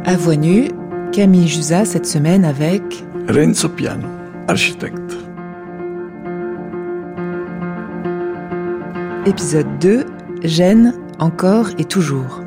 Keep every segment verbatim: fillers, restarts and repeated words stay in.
À Voix nue, Camille Jusa cette semaine avec Renzo Piano, architecte. Épisode deux, Gênes, encore et toujours.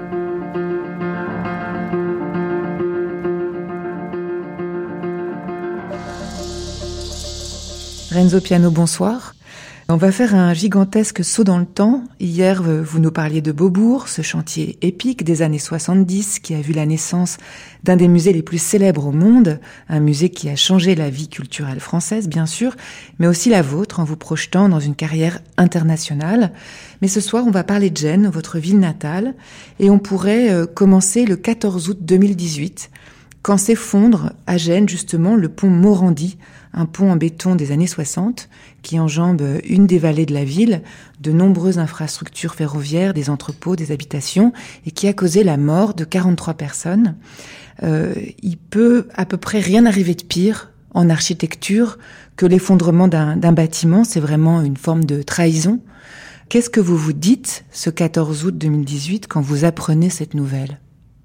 Renzo Piano, bonsoir. On va faire un gigantesque saut dans le temps. Hier, vous nous parliez de Beaubourg, ce chantier épique des années soixante-dix qui a vu la naissance d'un des musées les plus célèbres au monde, un musée qui a changé la vie culturelle française, bien sûr, mais aussi la vôtre en vous projetant dans une carrière internationale. Mais ce soir, on va parler de Gênes, votre ville natale, et on pourrait commencer le quatorze août deux mille dix-huit, quand s'effondre à Gênes, justement, le pont Morandi, un pont en béton des années soixante qui enjambe une des vallées de la ville, de nombreuses infrastructures ferroviaires, des entrepôts, des habitations, et qui a causé la mort de quarante-trois personnes. Euh, il peut à peu près rien arriver de pire en architecture que l'effondrement d'un, d'un bâtiment. C'est vraiment une forme de trahison. Qu'est-ce que vous vous dites ce quatorze août deux mille dix-huit quand vous apprenez cette nouvelle ?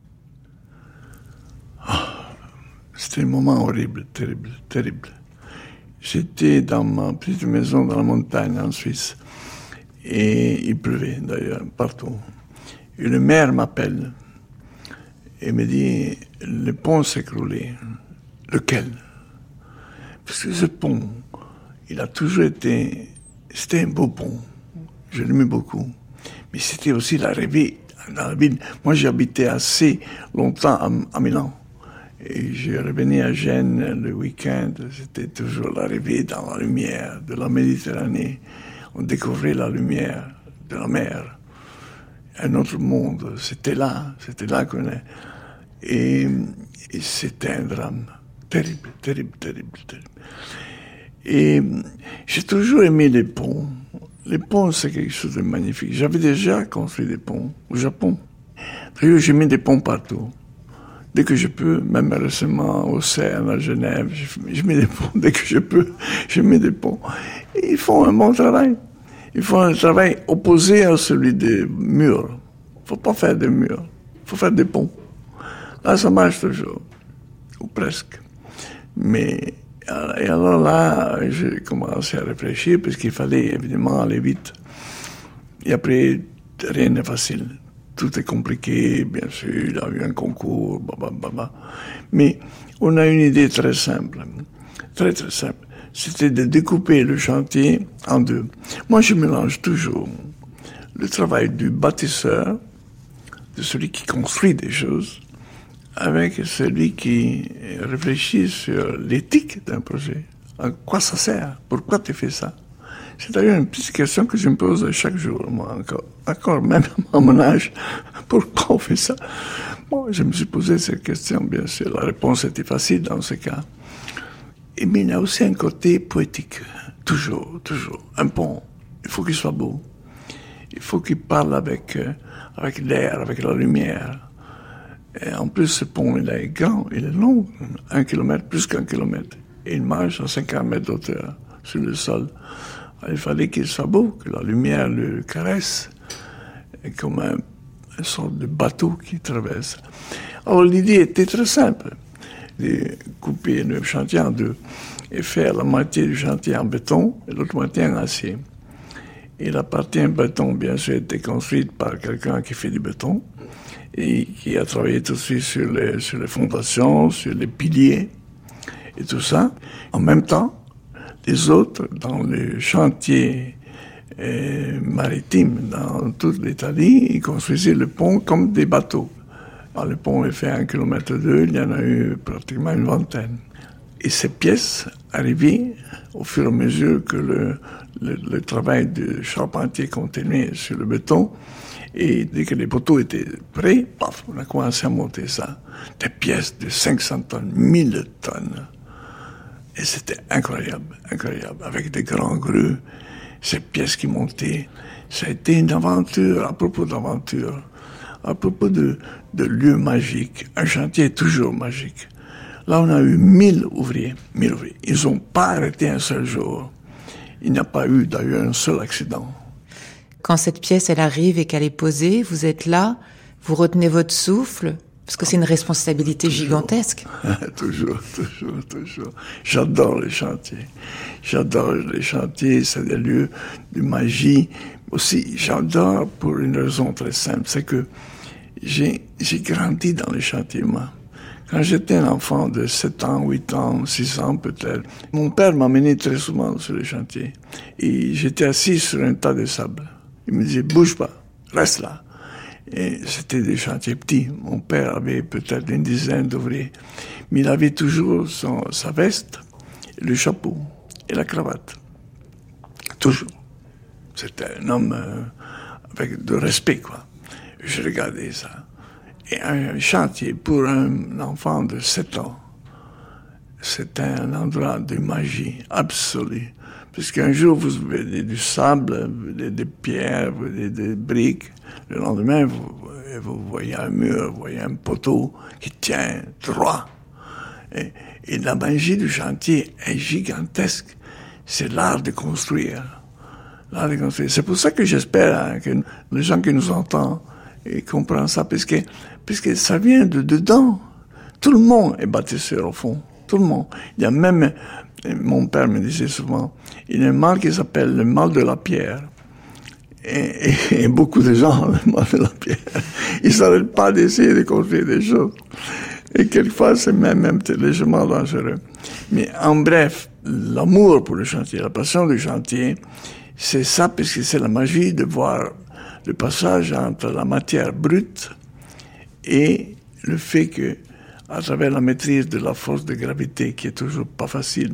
Oh, c'était un moment horrible, terrible, terrible. J'étais dans ma petite maison dans la montagne en Suisse. Et il pleuvait d'ailleurs, partout. Et le maire m'appelle et me dit, le pont s'est écroulé. Lequel? Parce que ce pont, il a toujours été... C'était un beau pont. Je l'aimais beaucoup. Mais c'était aussi l'arrivée dans la ville. Moi, j'habitais assez longtemps à, à Milan. Et je revenais à Gênes le week-end, c'était toujours l'arrivée dans la lumière de la Méditerranée. On découvrait la lumière de la mer. Un autre monde, c'était là, c'était là qu'on est. Et, et c'était un drame terrible, terrible, terrible, terrible. Et j'ai toujours aimé les ponts. Les ponts, c'est quelque chose de magnifique. J'avais déjà construit des ponts au Japon. D'ailleurs, j'ai mis des ponts partout. Dès que je peux, même récemment au CERN à Genève, je, je mets des ponts. Dès que je peux, je mets des ponts. Et ils font un bon travail. Ils font un travail opposé à celui des murs. Il ne faut pas faire des murs. Il faut faire des ponts. Là, ça marche toujours. Ou presque. Mais, et alors là, j'ai commencé à réfléchir parce qu'il fallait évidemment aller vite. Et après, rien n'est facile. Tout est compliqué, bien sûr, il y a eu un concours, blablabla. Mais on a une idée très simple, très très simple. C'était de découper le chantier en deux. Moi, je mélange toujours le travail du bâtisseur, de celui qui construit des choses, avec celui qui réfléchit sur l'éthique d'un projet. À quoi ça sert? Pourquoi tu fais ça? C'est d'ailleurs une petite question que je me pose chaque jour, moi, encore, encore même à mon âge. Pourquoi on fait ça? Bon, je me suis posé cette question, bien sûr. La réponse était facile dans ce cas. Et mais il y a aussi un côté poétique. Toujours, toujours. Un pont, il faut qu'il soit beau. Il faut qu'il parle avec, euh, avec l'air, avec la lumière. Et en plus, ce pont, il est grand, il est long. Un kilomètre, plus qu'un kilomètre. Et il marche à cinquante mètres d'auteur sur le sol. Il fallait qu'il soit beau, que la lumière le caresse, et comme un, une sorte de bateau qui traverse. Alors l'idée était très simple, de couper le chantier en deux et faire la moitié du chantier en béton et l'autre moitié en acier. Et la partie en béton, bien sûr, était construite par quelqu'un qui fait du béton et qui a travaillé tout de suite sur les, sur les fondations, sur les piliers et tout ça. En même temps, les autres, dans les chantiers euh, maritimes dans toute l'Italie, ils construisaient le pont comme des bateaux. Alors, le pont est fait un kilomètre deux, il y en a eu pratiquement une vingtaine. Et ces pièces arrivaient au fur et à mesure que le, le, le travail de charpentier continuait sur le béton. Et dès que les poteaux étaient prêts, paf, on a commencé à monter ça. Des pièces de cinq cents tonnes, mille tonnes. Et c'était incroyable, incroyable, avec des grands grues, ces pièces qui montaient. Ça a été une aventure, à propos d'aventure, à propos de, de lieux magiques. Un chantier est toujours magique. Là, on a eu mille ouvriers, mille ouvriers. Ils n'ont pas arrêté un seul jour. Il n'y a pas eu d'ailleurs un seul accident. Quand cette pièce, elle arrive et qu'elle est posée, vous êtes là, vous retenez votre souffle, Parce que c'est une responsabilité toujours. Gigantesque. toujours, toujours, toujours. J'adore les chantiers. J'adore les chantiers, c'est des lieux de magie. Aussi, j'adore pour une raison très simple, c'est que j'ai, j'ai grandi dans les chantiers, moi. Quand j'étais un enfant de sept ans, huit ans, six ans peut-être, mon père m'amenait très souvent sur les chantiers. Et j'étais assis sur un tas de sable. Il me disait, bouge pas, reste là. Et c'était des chantiers petits. Mon père avait peut-être une dizaine d'ouvriers. Mais il avait toujours son, sa veste, le chapeau et la cravate. Toujours. C'était un homme euh, avec de respect, quoi. Je regardais ça. Et un chantier pour un enfant de sept ans, c'était un endroit de magie absolue. Parce qu'un jour, vous voyez du sable, des, des pierres, des, des briques. Le lendemain, vous, vous voyez un mur, vous voyez un poteau qui tient droit. Et, et la magie du chantier est gigantesque. C'est l'art de construire. L'art de construire. C'est pour ça que j'espère hein, que les gens qui nous entendent ils comprennent ça, parce que, parce que ça vient de dedans. Tout le monde est bâtisseur, au fond. Tout le monde. Il y a même, mon père me disait souvent, il y a un mal qui s'appelle le mal de la pierre. Et, et, et beaucoup de gens ont le mal de la pierre. Ils ne s'arrêtent pas d'essayer de construire des choses. Et quelquefois, c'est même, même légèrement dangereux. Mais en bref, l'amour pour le chantier, la passion du chantier, c'est ça, parce que c'est la magie de voir le passage entre la matière brute et le fait que, à travers la maîtrise de la force de gravité, qui est toujours pas facile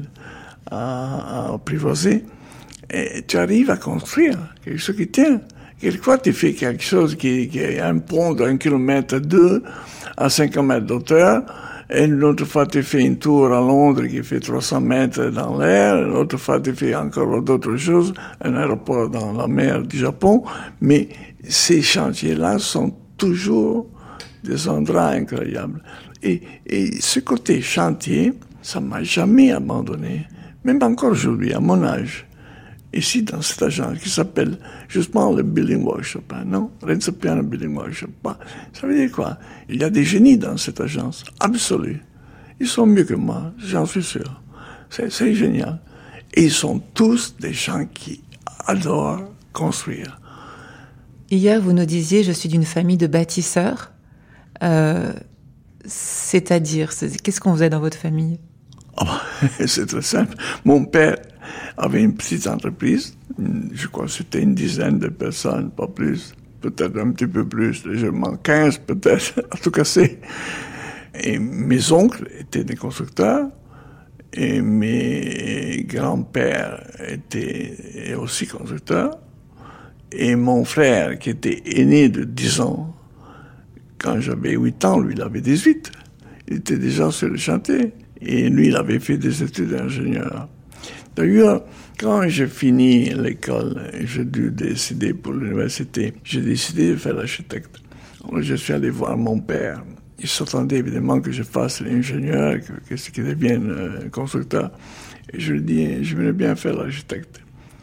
à, à apprivoiser, et tu arrives à construire quelque chose qui tient. Quelquefois, tu fais quelque chose qui, qui est un pont d'un kilomètre deux à cinquante mètres d'auteur, et l'autre fois, tu fais une tour à Londres qui fait trois cents mètres dans l'air, l'autre fois, tu fais encore d'autres choses, un aéroport dans la mer du Japon, mais ces chantiers-là sont toujours des endroits incroyables. Et, et ce côté chantier, ça m'a jamais abandonné, même encore aujourd'hui, à mon âge. Ici, dans cette agence qui s'appelle justement le Building Workshop, hein, non? Renzo Piano Building Workshop. Ça veut dire quoi? Il y a des génies dans cette agence, absolus. Ils sont mieux que moi, j'en suis sûr. C'est, c'est génial. Et ils sont tous des gens qui adorent construire. Hier, vous nous disiez, je suis d'une famille de bâtisseurs. Euh, c'est-à-dire, c'est, qu'est-ce qu'on faisait dans votre famille? Oh, c'est très simple. Mon père avait une petite entreprise. Je crois que c'était une dizaine de personnes, pas plus. Peut-être un petit peu plus, légèrement quinze peut-être. En tout cas, c'est... Et mes oncles étaient des constructeurs. Et mes grands-pères étaient aussi constructeurs. Et mon frère, qui était aîné de dix ans, quand j'avais huit ans, lui, il avait dix-huit. Il était déjà sur le chantier. Et lui, il avait fait des études d'ingénieur. D'ailleurs, quand j'ai fini l'école, j'ai dû décider pour l'université, j'ai décidé de faire l'architecte. Alors, je suis allé voir mon père. Il s'attendait évidemment que je fasse l'ingénieur, que, que, que je devienne euh, constructeur. Et je lui dis, je voulais bien faire l'architecte.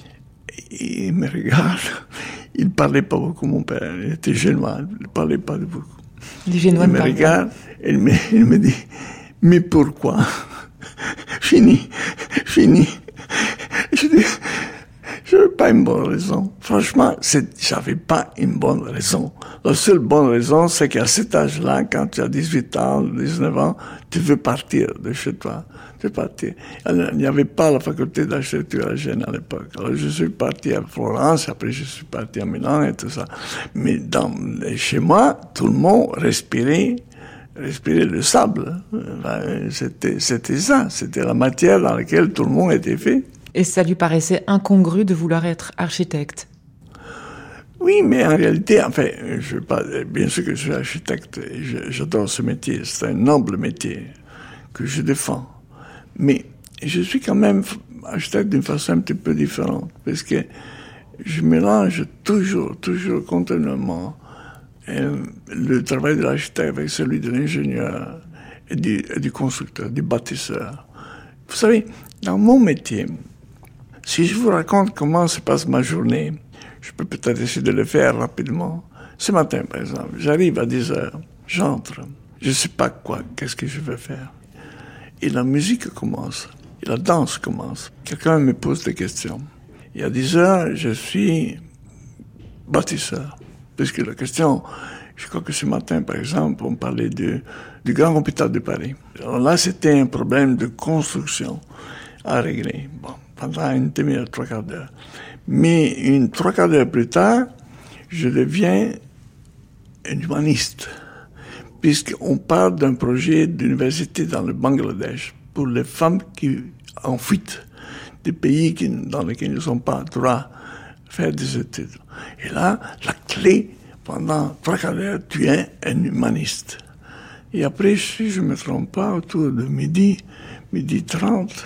Et il me regarde. Il ne parlait pas beaucoup, mon père. Il était génois, il ne parlait pas beaucoup. Les Génois il me regarde et il me, il me dit, mais pourquoi? Fini, fini. Je dis, je n'avais pas une bonne raison. Franchement, c'est, j'avais pas une bonne raison. La seule bonne raison, c'est qu'à cet âge-là, quand tu as dix-huit ans, dix-neuf ans, tu veux partir de chez toi. Tu veux partir. Alors, il n'y avait pas la faculté d'architecture à Gênes à l'époque. Alors, je suis parti à Florence, après je suis parti à Milan et tout ça. Mais dans, chez moi, tout le monde respirait respirer le sable. C'était, c'était ça, c'était la matière dans laquelle tout le monde était fait. Et ça lui paraissait incongru de vouloir être architecte? Oui, mais en réalité, enfin, je veux pas, bien sûr que je suis architecte, et je, j'adore ce métier, c'est un noble métier que je défends. Mais je suis quand même architecte d'une façon un petit peu différente, parce que je mélange toujours, toujours continuellement le travail de l'architecte avec celui de l'ingénieur et du, et du constructeur, du bâtisseur. Vous savez, dans mon métier, si je vous raconte comment se passe ma journée, je peux peut-être essayer de le faire rapidement. Ce matin, par exemple, j'arrive à dix heures, j'entre, Je ne sais pas quoi, qu'est-ce que je vais faire. Et la musique commence, et la danse commence. Quelqu'un me pose des questions. Il y a dix heures, je suis bâtisseur. Puisque la question, je crois que ce matin, par exemple, on parlait de, du Grand Hôpital de Paris. Alors là, c'était un problème de construction à régler. Bon, pendant une demi-heure, trois quarts d'heure. Mais une trois quarts d'heure plus tard, je deviens un humaniste. Puisqu'on parle d'un projet d'université dans le Bangladesh pour les femmes qui en fuite des pays qui, dans lesquels ils ne sont pas droits à faire des études. Et là, la clé, pendant trois quarts d'heure, tu es un humaniste. Et après, si je ne me trompe pas, autour de midi, midi trente,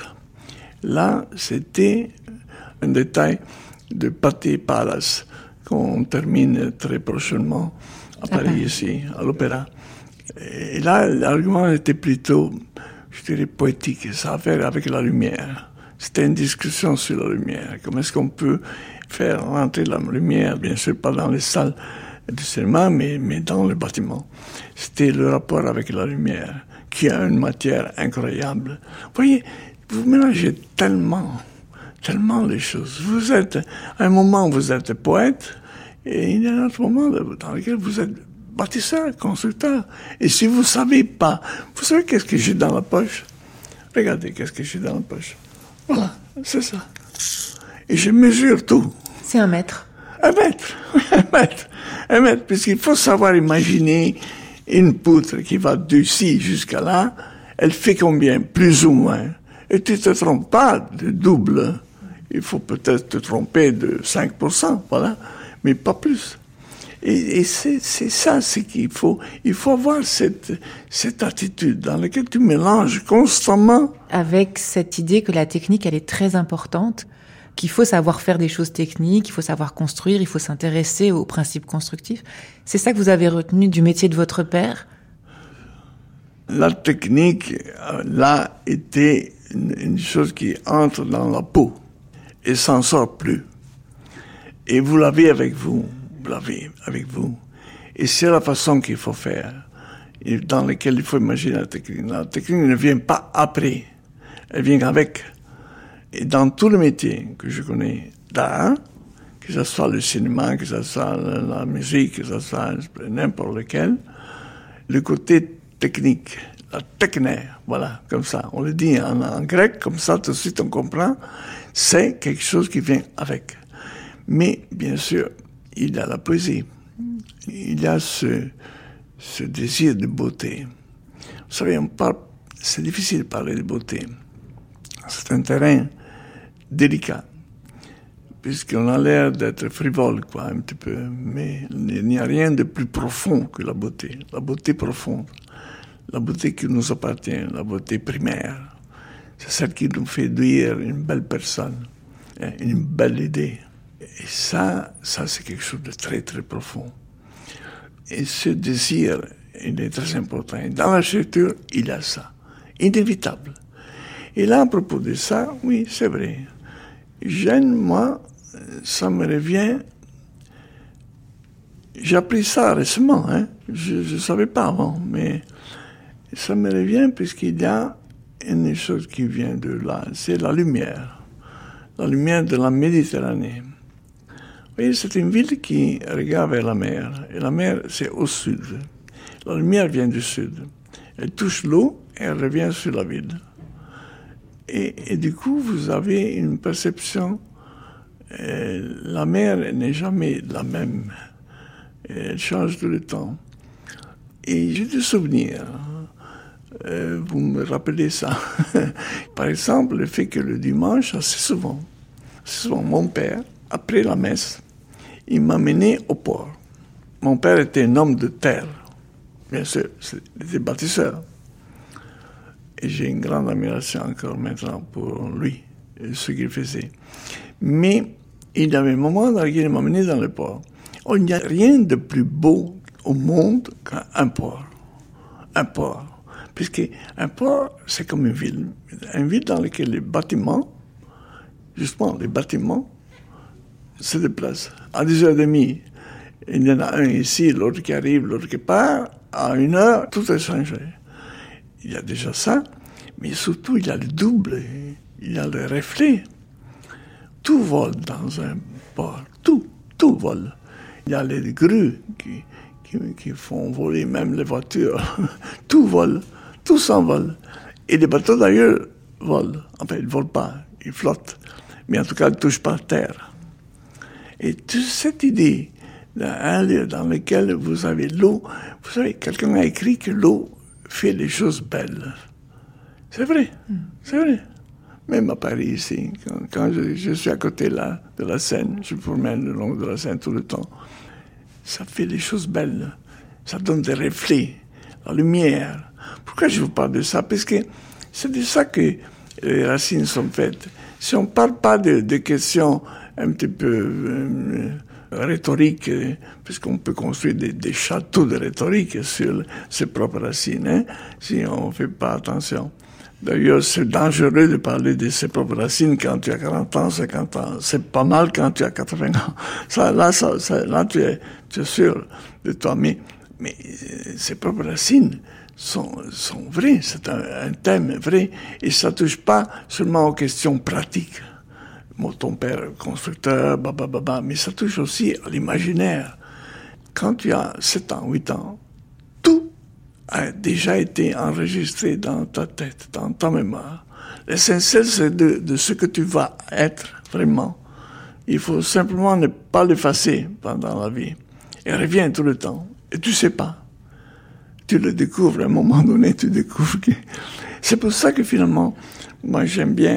là, c'était un détail de Patti Palace qu'on termine très prochainement à Paris, ah, ici, à l'Opéra. Et là, l'argument était plutôt, je dirais, poétique. Ça a à faire avec la lumière. C'était une discussion sur la lumière. Comment est-ce qu'on peut faire rentrer la lumière, bien sûr, pas dans les salles de cinéma, mais, mais dans le bâtiment. C'était le rapport avec la lumière, qui a une matière incroyable. Vous voyez, vous mélangez tellement, tellement les choses. Vous êtes, à un moment, vous êtes poète, et il y a un autre moment dans lequel vous êtes bâtisseur, constructeur. Et si vous ne savez pas, vous savez qu'est-ce que j'ai dans la poche? Regardez qu'est-ce que j'ai dans la poche. Voilà, c'est ça. Et je mesure tout. C'est un mètre. Un mètre, un mètre, un mètre, puisqu'il faut savoir imaginer une poutre qui va d'ici jusqu'à là, elle fait combien, plus ou moins. Et tu ne te trompes pas de double. Il faut peut-être te tromper de cinq pour cent, voilà, mais pas plus. Et, et c'est, c'est ça, c'est qu'il faut, il faut avoir cette, cette attitude dans laquelle tu mélanges constamment. Avec cette idée que la technique, elle est très importante, qu'il faut savoir faire des choses techniques, il faut savoir construire, il faut s'intéresser aux principes constructifs. C'est ça que vous avez retenu du métier de votre père? La technique, là, était une, une chose qui entre dans la peau et s'en sort plus. Et vous l'avez avec vous. Vous l'avez avec vous. Et c'est la façon qu'il faut faire, et dans laquelle il faut imaginer la technique. La technique ne vient pas après, elle vient avec. Et dans tous les métiers que je connais d'art, que ce soit le cinéma, que ce soit la, la musique, que ce soit n'importe lequel, le côté technique, la techné, voilà, comme ça, on le dit en, en grec, comme ça, tout de suite on comprend, c'est quelque chose qui vient avec. Mais, bien sûr, il y a la poésie. Il y a ce, ce désir de beauté. Vous savez, on parle, c'est difficile de parler de beauté. C'est un terrain délicat, puisqu'on a l'air d'être frivole, quoi, un petit peu. Mais il n'y a rien de plus profond que la beauté. La beauté profonde. La beauté qui nous appartient, la beauté primaire. C'est celle qui nous fait dire une belle personne, une belle idée. Et ça, ça c'est quelque chose de très, très profond. Et ce désir, il est très important. Et dans l'architecture, il y a ça. Inévitable. Et là, à propos de ça, oui, c'est vrai. Jeune, moi, ça me revient... J'ai appris ça récemment, hein. Je ne savais pas avant, mais ça me revient puisqu'il y a une chose qui vient de là, c'est la lumière. La lumière de la Méditerranée. Vous voyez, c'est une ville qui regarde vers la mer. Et la mer, c'est au sud. La lumière vient du sud. Elle touche l'eau et elle revient sur la ville. Et, et du coup, vous avez une perception. Euh, la mer n'est jamais la même. Elle change tout le temps. Et j'ai des souvenirs. Euh, vous me rappelez ça. Par exemple, le fait que le dimanche, assez souvent, assez souvent, mon père, après la messe, il m'a mené au port. Mon père était un homme de terre. Bien sûr, il était bâtisseur. Et j'ai une grande admiration encore maintenant pour lui, et ce qu'il faisait. Mais il y avait un moment dans lequel il m'a mené dans le port. Oh, il n'y a rien de plus beau au monde qu'un port. Un port. Puisqu'un port, c'est comme une ville. Une ville dans laquelle les bâtiments, justement, les bâtiments, se déplacent. À dix heures trente, il y en a un ici, l'autre qui arrive, l'autre qui part. À une heure, tout est changé. Il y a déjà ça, mais surtout il y a le double, il y a le reflet. Tout vole dans un port, tout, tout vole. Il y a les grues qui, qui, qui font voler même les voitures. Tout vole, tout s'envole. Et les bateaux d'ailleurs volent. Enfin, ils ne volent pas, ils flottent. Mais en tout cas, ils ne touchent pas terre. Et toute cette idée d'un lieu dans lequel vous avez l'eau, vous savez, quelqu'un a écrit que l'eau fait les choses belles. C'est vrai, mm. c'est vrai. Même à Paris, ici, quand, quand je, je suis à côté là, de la Seine, je me promène le long de la Seine tout le temps, ça fait des choses belles. Ça donne des reflets, la lumière. Pourquoi je vous parle de ça? Parce que c'est de ça que les racines sont faites. Si on ne parle pas de, de questions un petit peu euh, rhétoriques, puisqu'on peut construire des, des châteaux de rhétorique sur ses propres racines, hein, si on ne fait pas attention. D'ailleurs, c'est dangereux de parler de ses propres racines quand tu as quarante ans, cinquante ans. C'est pas mal quand tu as quatre-vingts ans. Ça, là, ça, ça, là tu, es, tu es sûr de toi. Mais, mais ses propres racines sont, sont vraies. C'est un, un thème vrai. Et ça touche pas seulement aux questions pratiques. Bon, ton père est constructeur, babababa, mais ça touche aussi à l'imaginaire. Quand tu as sept ans, huit ans, tout a déjà été enregistré dans ta tête, dans ta mémoire. L'essentiel, c'est de, de ce que tu vas être vraiment. Il faut simplement ne pas l'effacer pendant la vie. Il revient tout le temps. Et tu sais pas. Tu le découvres, à un moment donné, tu découvres que... C'est pour ça que finalement, moi j'aime bien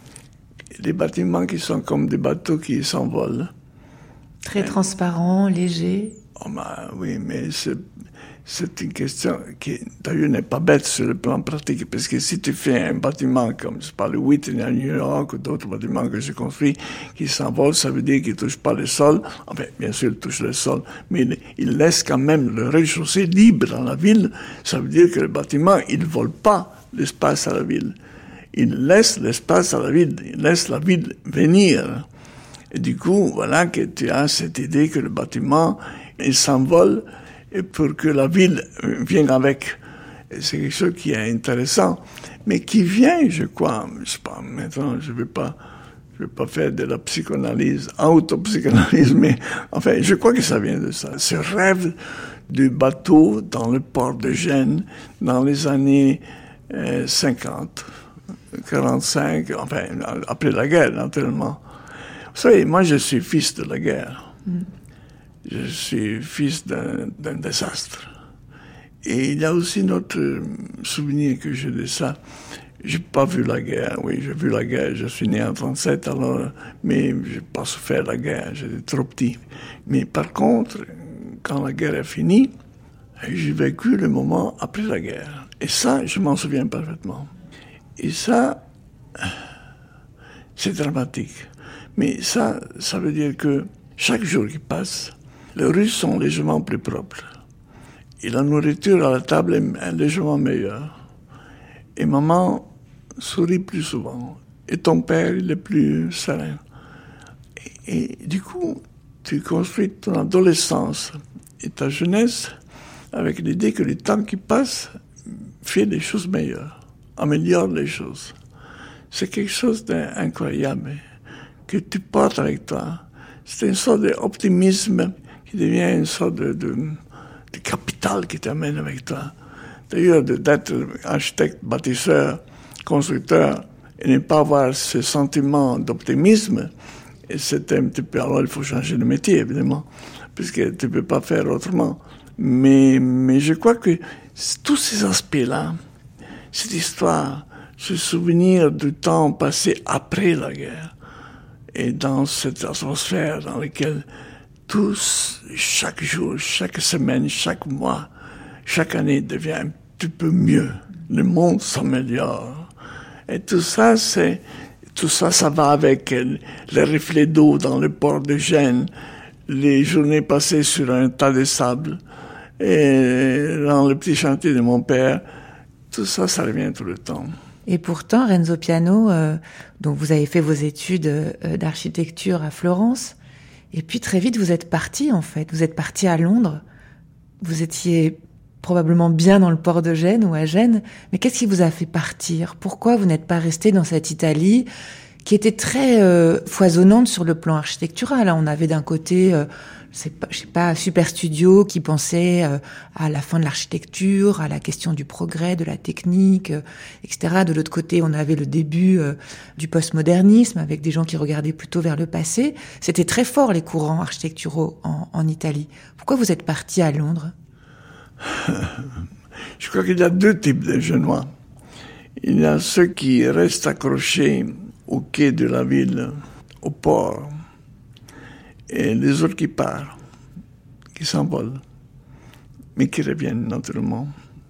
les bâtiments qui sont comme des bateaux qui s'envolent. Très transparents, légers. Oh ben, oui, mais c'est, c'est une question qui, d'ailleurs, n'est pas bête sur le plan pratique, parce que si tu fais un bâtiment comme, je sais pas, le Whitney à New York ou d'autres bâtiments que j'ai construits qui s'envolent, ça veut dire qu'ils ne touchent pas le sol. Enfin, bien sûr, ils touchent le sol, mais ils, ils laissent quand même le rez-de-chaussée libre dans la ville. Ça veut dire que le bâtiment, il ne vole pas l'espace à la ville. Il laisse l'espace à la ville, il laisse la ville venir. Et du coup, voilà que tu as cette idée que le bâtiment, il s'envole pour que la ville vienne avec. Et c'est quelque chose qui est intéressant, mais qui vient, je crois, je sais pas, maintenant, je ne vais pas, je vais pas faire de la psychanalyse, auto-psychanalyse, mais enfin, je crois que ça vient de ça. Ce rêve du bateau dans le port de Gênes dans les années euh, cinquante, quarante-cinq, enfin, après la guerre, naturellement. Vous savez, moi, je suis fils de la guerre. Mm. Je suis fils d'un, d'un désastre. Et il y a aussi notre souvenir que j'ai de ça. J'ai pas vu la guerre, oui, j'ai vu la guerre. Je suis né en trente-sept, alors, mais j'ai pas souffert la guerre, j'étais trop petit. Mais par contre, quand la guerre est finie, j'ai vécu le moment après la guerre. Et ça, je m'en souviens parfaitement. Et ça, c'est dramatique. Mais ça, ça veut dire que chaque jour qui passe, les rues sont légèrement plus propres. Et la nourriture à la table est légèrement meilleure. Et maman sourit plus souvent. Et ton père, il est plus serein. Et, et du coup, tu construis ton adolescence et ta jeunesse avec l'idée que le temps qui passe fait des choses meilleures, améliore les choses. C'est quelque chose d'incroyable que tu portes avec toi. C'est une sorte d'optimisme qui devient une sorte de, de, de capital qui t'amène avec toi. D'ailleurs, d'être architecte, bâtisseur, constructeur, et ne pas avoir ce sentiment d'optimisme, et c'est un petit peu... Alors, il faut changer de métier, évidemment, puisque tu ne peux pas faire autrement. Mais, mais je crois que tous ces aspects-là, cette histoire, ce souvenir du temps passé après la guerre, et dans cette atmosphère dans laquelle tous, chaque jour, chaque semaine, chaque mois, chaque année devient un petit peu mieux. Le monde s'améliore. Et tout ça, c'est, tout ça, ça va avec les reflets d'eau dans le port de Gênes, les journées passées sur un tas de sable, et dans le petit chantier de mon père. Tout ça, ça revient tout le temps. Et pourtant, Renzo Piano, euh, donc vous avez fait vos études euh, d'architecture à Florence, et puis très vite vous êtes parti en fait. Vous êtes parti à Londres. Vous étiez probablement bien dans le port de Gênes ou à Gênes. Mais qu'est-ce qui vous a fait partir? Pourquoi vous n'êtes pas resté dans cette Italie qui était très euh, foisonnante sur le plan architectural? On avait d'un côté, euh, c'est pas, je sais pas, Super Studio qui pensait euh, à la fin de l'architecture, à la question du progrès, de la technique, euh, et cetera. De l'autre côté, on avait le début euh, du postmodernisme avec des gens qui regardaient plutôt vers le passé. C'était très fort les courants architecturaux en, en Italie. Pourquoi vous êtes parti à Londres? Je crois qu'il y a deux types de Génois. Il y a ceux qui restent accrochés au quai de la ville, au port, et les autres qui partent, qui s'envolent, mais qui reviennent naturellement.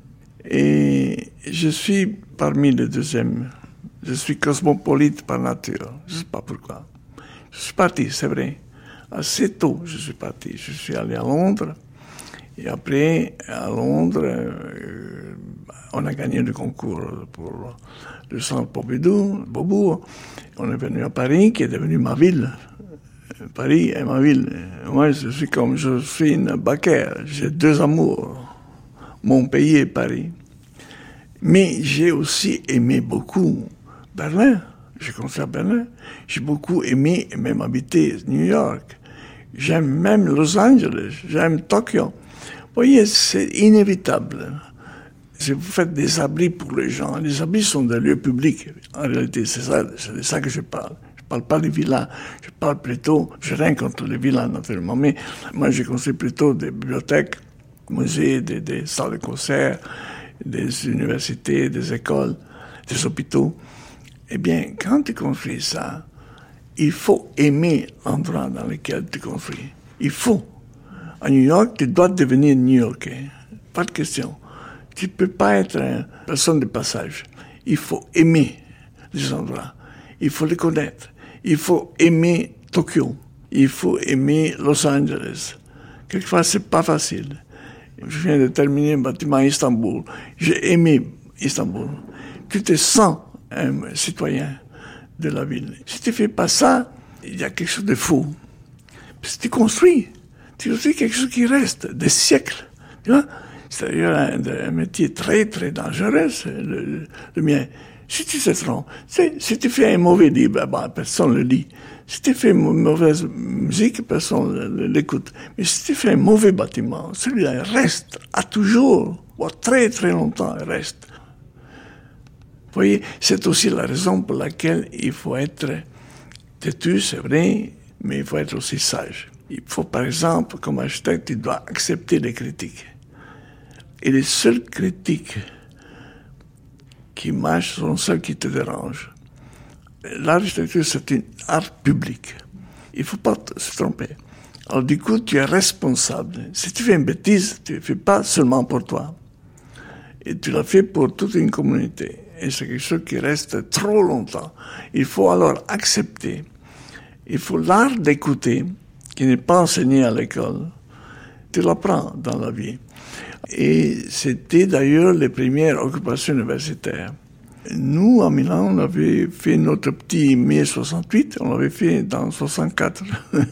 Et je suis parmi les deuxièmes. Je suis cosmopolite par nature. Je ne sais pas pourquoi. Je suis parti, c'est vrai. Assez tôt, je suis parti. Je suis allé à Londres. Et après, à Londres, euh, on a gagné le concours pour le centre Pompidou, Beaubourg. On est venu à Paris, qui est devenu ma ville. Paris est ma ville. Moi, je suis comme, je suis une baquère. J'ai deux amours. Mon pays et Paris. Mais j'ai aussi aimé beaucoup Berlin. J'ai construit à Berlin. J'ai beaucoup aimé et même habité New York. J'aime même Los Angeles. J'aime Tokyo. Vous voyez, c'est inévitable. Si vous faites des abris pour les gens, les abris sont des lieux publics. En réalité, c'est ça, c'est de ça que je parle. Je parle pas des villas. Je parle plutôt, je rien contre les villas, naturellement, mais moi, j'ai construit plutôt des bibliothèques, musées, des, des salles de concert, des universités, des écoles, des hôpitaux. Eh bien, quand tu construis ça, il faut aimer l'endroit dans lequel tu construis. Il faut. À New York, tu dois devenir New-Yorkais. Pas de question. Tu ne peux pas être une personne de passage. Il faut aimer les endroits. Il faut les connaître. Il faut aimer Tokyo. Il faut aimer Los Angeles. Quelquefois, c'est pas facile. Je viens de terminer un bâtiment à Istanbul. J'ai aimé Istanbul. Tu te sens un citoyen de la ville. Si tu ne fais pas ça, il y a quelque chose de fou. Parce que tu construis. Tu construis quelque chose qui reste des siècles. Tu vois? C'est d'ailleurs un, un métier très, très dangereux, le, le mien. Si tu te trompes, si tu fais un mauvais livre, ben, personne ne le lit. Si tu fais une mauvaise musique, personne ne l'écoute. Mais si tu fais un mauvais bâtiment, celui-là reste à toujours, ou à très, très longtemps, il reste. Vous voyez, c'est aussi la raison pour laquelle il faut être têtu, c'est vrai, mais il faut être aussi sage. Il faut, par exemple, comme architecte, tu dois accepter les critiques. Et les seules critiques qui marchent sont celles qui te dérangent. L'architecture, c'est un art public. Il ne faut pas se tromper. Alors du coup, tu es responsable. Si tu fais une bêtise, tu ne le fais pas seulement pour toi. Et tu l'as fait pour toute une communauté. Et c'est quelque chose qui reste trop longtemps. Il faut alors accepter. Il faut l'art d'écouter, qui n'est pas enseigné à l'école. Tu l'apprends dans la vie. Et c'était d'ailleurs les premières occupations universitaires. Nous, à Milan, on avait fait notre petit mai soixante-huit, on l'avait fait dans soixante-quatre.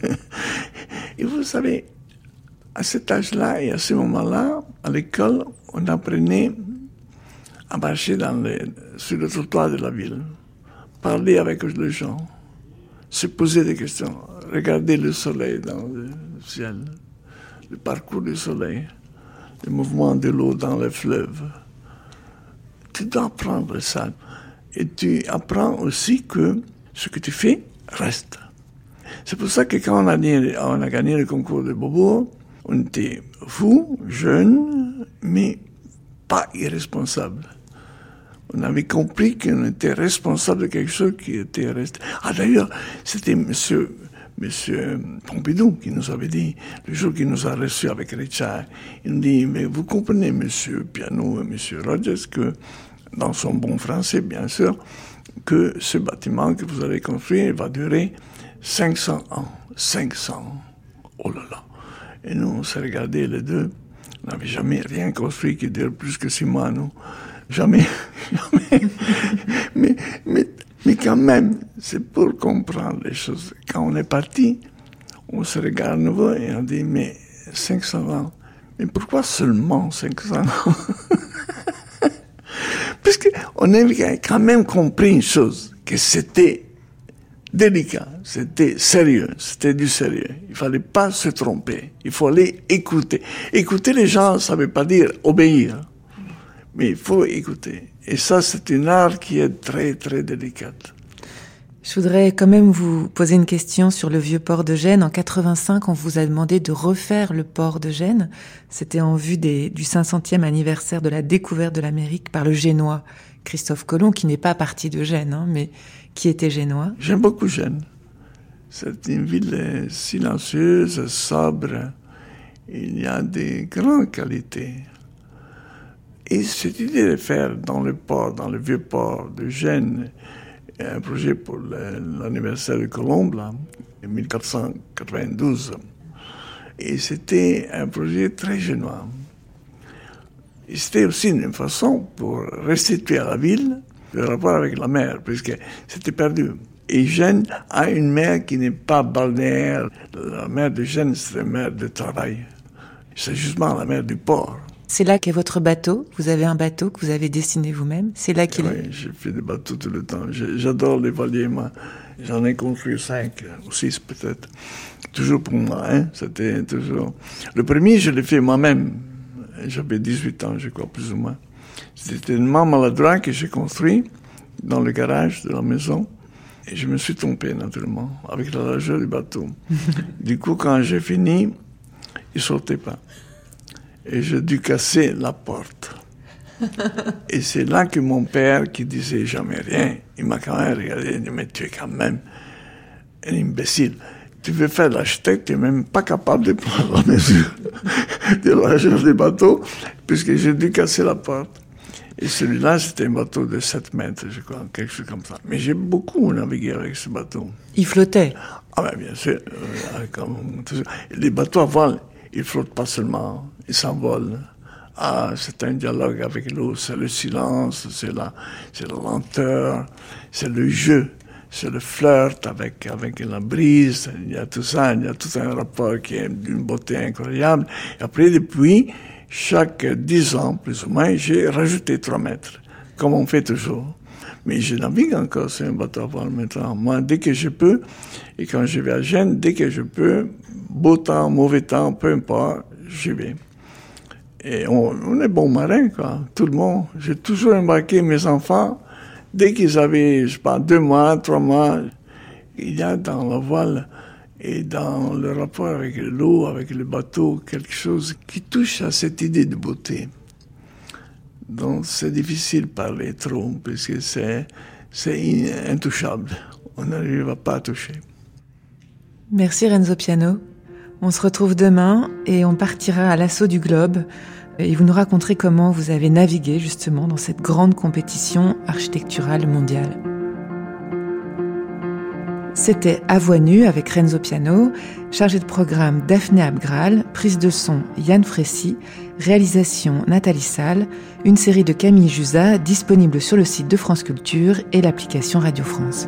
Et vous savez, à cet âge-là et à ce moment-là, à l'école, on apprenait à marcher dans les, sur le trottoir de la ville, parler avec les gens, se poser des questions, regarder le soleil dans le ciel, le parcours du soleil, le mouvement de l'eau dans les fleuves. Tu dois apprendre ça. Et tu apprends aussi que ce que tu fais reste. C'est pour ça que quand on a gagné, on a gagné le concours de Beaubourg, on était fous, jeunes, mais pas irresponsables. On avait compris qu'on était responsable de quelque chose qui était resté. Ah d'ailleurs, c'était monsieur, monsieur Pompidou qui nous avait dit, le jour qu'il nous a reçus avec Richard, il nous dit, mais vous comprenez, monsieur Piano et monsieur Rogers, que, dans son bon français, bien sûr, que ce bâtiment que vous allez construire va durer cinq cents ans. cinq cents. Oh là là. Et nous, on s'est regardés les deux. On n'avait jamais rien construit qui dure plus que six mois, nous. Jamais. Jamais. mais, mais, mais quand même, c'est pour comprendre les choses. Quand on est parti, on se regarde à nouveau et on dit, mais cinq cents ans, Mais pourquoi seulement cinq cents ans? Puisqu'on avait quand même compris une chose, que c'était délicat, c'était sérieux, c'était du sérieux. Il fallait pas se tromper, il fallait écouter. Écouter les gens, ça veut pas dire obéir, mais il faut écouter. Et ça, c'est une art qui est très, très délicate. Je voudrais quand même vous poser une question sur le vieux port de Gênes. En quatre-vingt-cinq, on vous a demandé de refaire le port de Gênes. C'était en vue des, du cinq centième anniversaire de la découverte de l'Amérique par le Génois Christophe Colomb, qui n'est pas parti de Gênes, hein, mais qui était génois. J'aime beaucoup Gênes. C'est une ville silencieuse, sobre. Il y a des grandes qualités. Et cette idée de faire dans le port, dans le vieux port de Gênes, un projet pour l'anniversaire de Colomb, là, en mille quatre cent quatre-vingt-douze. Et c'était un projet très génois. Et c'était aussi une façon pour restituer à la ville le rapport avec la mer, puisque c'était perdu. Et Gênes a une mer qui n'est pas balnéaire. La mer de Gênes, c'est une mer de travail. C'est justement la mer du port. C'est là qu'est votre bateau. Vous avez un bateau que vous avez dessiné vous-même. C'est là qu'il oui, est. Oui, j'ai fait des bateaux tout le temps. J'adore les voiliers, moi. J'en ai construit cinq ou six peut-être. Toujours pour moi, hein. C'était toujours... Le premier, je l'ai fait moi-même. J'avais dix-huit ans, je crois, plus ou moins. C'était tellement maladroit que j'ai construit dans le garage de la maison. Et je me suis trompé, naturellement, avec la largeur du bateau. Du coup, quand j'ai fini, il ne sortait pas. Et j'ai dû casser la porte. Et c'est là que mon père, qui disait jamais rien, il m'a quand même regardé et dit, mais tu es quand même un imbécile. Tu veux faire l'architecte, tu n'es même pas capable de prendre la mesure de la largeur du bateau, puisque j'ai dû casser la porte. Et celui-là, c'était un bateau de sept mètres, je crois, quelque chose comme ça. Mais j'ai beaucoup navigué avec ce bateau. Il flottait? Ah ben bien sûr. Euh, comme, les bateaux à voile, ils ne flottent pas seulement, ils s'envolent. Ah, c'est un dialogue avec l'eau, c'est le silence, c'est la, c'est la lenteur, c'est le jeu, c'est le flirt avec, avec la brise, il y a tout ça, il y a tout un rapport qui est d'une beauté incroyable. Et après, depuis, chaque dix ans, plus ou moins, j'ai rajouté trois mètres, comme on fait toujours. Mais je navigue encore sur un bateau à voile maintenant. Moi, dès que je peux, et quand je vais à Gênes, dès que je peux, beau temps, mauvais temps, peu importe, j'y vais. Et on, on est bons marins, quoi. Tout le monde. J'ai toujours embarqué mes enfants. Dès qu'ils avaient, je sais pas, deux mois, trois mois, il y a dans la voile et dans le rapport avec l'eau, avec le bateau, quelque chose qui touche à cette idée de beauté. Donc c'est difficile de parler trop, parce que c'est, c'est intouchable. On n'arrive pas à toucher. Merci Renzo Piano. On se retrouve demain et on partira à l'assaut du globe. Et vous nous raconterez comment vous avez navigué justement dans cette grande compétition architecturale mondiale. C'était À Voix nue avec Renzo Piano, chargé de programme Daphné Abgral, prise de son Yann Frécy, réalisation Nathalie Salle, une série de Camille Jusa disponible sur le site de France Culture et l'application Radio France.